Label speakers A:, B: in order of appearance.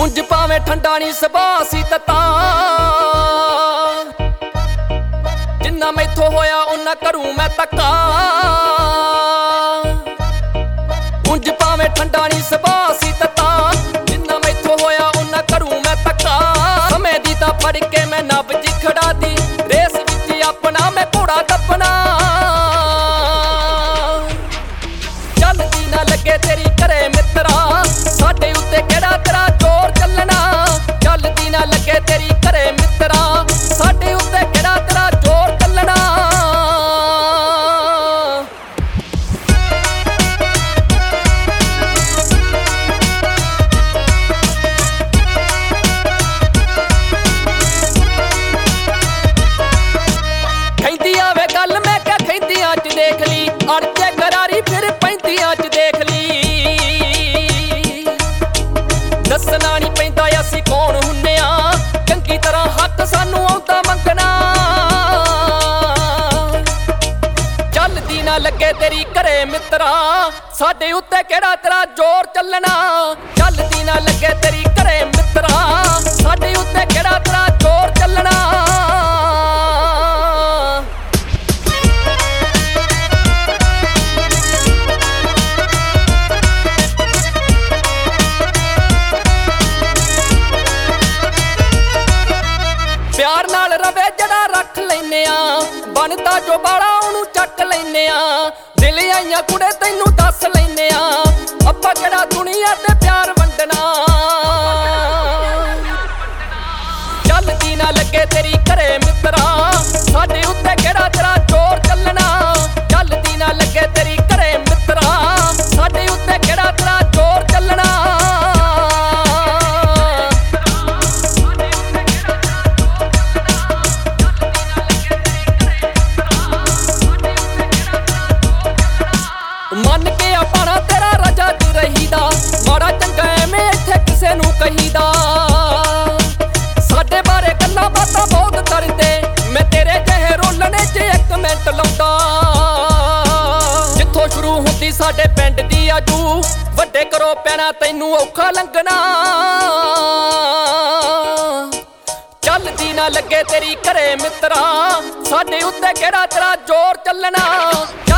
A: ਉਂਝ ਭਾਵੇਂ ਠੰਡਾ ਨੀ ਸੁਭਾਅ ਸੀ ਤਤਾ, ਜਿੰਨਾ ਮੈਥੋਂ ਹੋਇਆ ਉਹਨਾਂ ਕਰੂ ਮੈਂ ਧੱਕਾ। ਉਂਝ ਭਾਵੇਂ ਠੰਡਾ ਨੀ ਸੁਭਾਅ ਸੀ ਤਤਾ, ਜਿੰਨਾ ਮੈਥੋਂ ਹੋਇਆ ਉਹਨਾਂ ਕਰੂ ਮੈਂ ਧੱਕਾ। ਸਮੇਂ ਦੀ ਤਾਂ ਫੜ ਕੇ ਮੈਂ ਨਬਜ ਖੜਾ ਦੀ, ਰੇਸ ਵਿੱਚ ਆਪਣਾ ਮੈਂ ਘੋੜਾ ਦੱਬਣਾ। ਚੱਲਦੀ ਨਾ ਲੱਗੇ ਤੇਰੀ ਘਰੇ ਮਿੱਤਰਾ, ਸਾਡੇ ਉੱਤੇ ਕਿਹੜਾ ਤੇਰਾ ਜ਼ੋਰ ਚੱਲਣਾ। ਚੱਲਦੀ ਨਾ ਲੱਗੇ ਤੇਰੀ ਘਰੇ ਮਿੱਤਰਾ, ਸਾਡੇ ਉੱਤੇ ਕਿਹੜਾ ਤੇਰਾ ਜ਼ੋਰ ਚੱਲਣਾ। ਕਹਿੰਦੀ ਆਵੇ ਗੱਲ ਮੈਂ ਕਿਹਾ ਖੈਂਦੀਆਂ ਚ ਦੇਖ ਲਈ, ਅੜਕੇ ਕਰਾਰੀ ਫਿਰ ਪੈਂਦੀਆਂ ਚ ਦੇਖ ਲਈ। ਦੱਸਣਾ ਨੀ ਪੈਂਦਾ ਅਸੀਂ ਕੌਣ ਹੁੰਨੇ ਆ, ਚੰਗੀ ਤਰ੍ਹਾਂ ਹੱਕ ਸਾਨੂੰ ਆਉਂਦਾ ਮੰਗਣਾ। ਚੱਲਦੀ ਨਾ ਲੱਗੇ ਤੇਰੀ ਘਰੇ ਮਿੱਤਰਾ, ਸਾਡੇ ਉੱਤੇ ਕਿਹੜਾ ਤੇਰਾ ਜ਼ੋਰ ਚੱਲਣਾ। ਚੱਲਦੀ ਨਾ ਲੱਗੇ ਤੇਰੀ ਘਰੇ ਮਿੱਤਰਾ, ਸਾਡੇ ਉੱਤੇ ਕਿਹੜਾ ਤੇਰਾ ਜ਼ੋਰ ਚੱਲਣਾ। ਪਿਆਰ ਨਾਲ ਰਵੇ ਜਿਹੜਾ ਰੱਖ ਲੈਨੇ ਆ, ਬਣਦਾ ਜੋ ਬਾਲਾ ਉਹਨੂੰ ਚੱਕ ਲੈਨੇ ਆ। ਦਿਲ ਆਈਆਂ ਕੁੜੇ ਤੈਨੂੰ ਦੱਸ ਲੈਨੇ ਆ, ਆਪਾਂ ਕਿਹੜਾ ਦੁਨੀਆ ਤੇ ਪਿਆਰ ਵੰਡਣਾ। ਚੱਲਦੀ ਨਾ ਲੱਗੇ ਤੇਰੀ ਘਰੇ ਮਿੱਤਰਾ, ਸਾਡੇ ਉੱਤੇ ਕਿਹੜਾ ਤੇਰਾ ਜ਼ੋਰ ਚੱਲਣਾ। ਚੱਲਦੀ ਨਾ ਲੱਗੇ ਤੇਰੀ ਘਰੇ ਮਿੱਤਰਾ, ਸਾਡੇ ਉੱਤੇ ਕਿਹੜਾ ਤੇਰਾ ਜ਼ੋਰ ਚੱਲਣਾ। ਮੰਨ ਕੇ ਆਪਣਾ ਤੇਰਾ ਰਜਾ ਚ ਰਹੀਦਾ, ਮਾੜਾ ਚੰਗਾ ਐਵੇਂ ਇੱਥੇ ਕਿਸੇ ਨੂੰ ਕਹੀਦਾ। ਸਾਡੇ ਬਾਰੇ ਗੱਲਾਂ ਬਾਤਾਂ ਬਹੁਤ ਕਰਦੇ, ਮੈਂ ਤੇਰੇ ਜਿਹੇ ਰੋਲਣੇ ਚ 1 ਮਿੰਟ ਲਾਉਂਦਾ। ਜਿੱਥੋਂ ਸ਼ੁਰੂ ਹੁੰਦੀ ਸਾਡੇ ਪਿੰਡ ਦੀ ਆਜੂ, ਵੱਡੇ ਕਰੋ ਪੈਣਾ ਤੈਨੂੰ ਔਖਾ ਲੰਘਣਾ। ਚੱਲਦੀ ਨਾ ਲੱਗੇ ਤੇਰੀ ਘਰੇ ਮਿੱਤਰਾ, ਸਾਡੇ ਉੱਤੇ ਕਿਹੜਾ ਤੇਰਾ ਜ਼ੋਰ ਚੱਲਣਾ।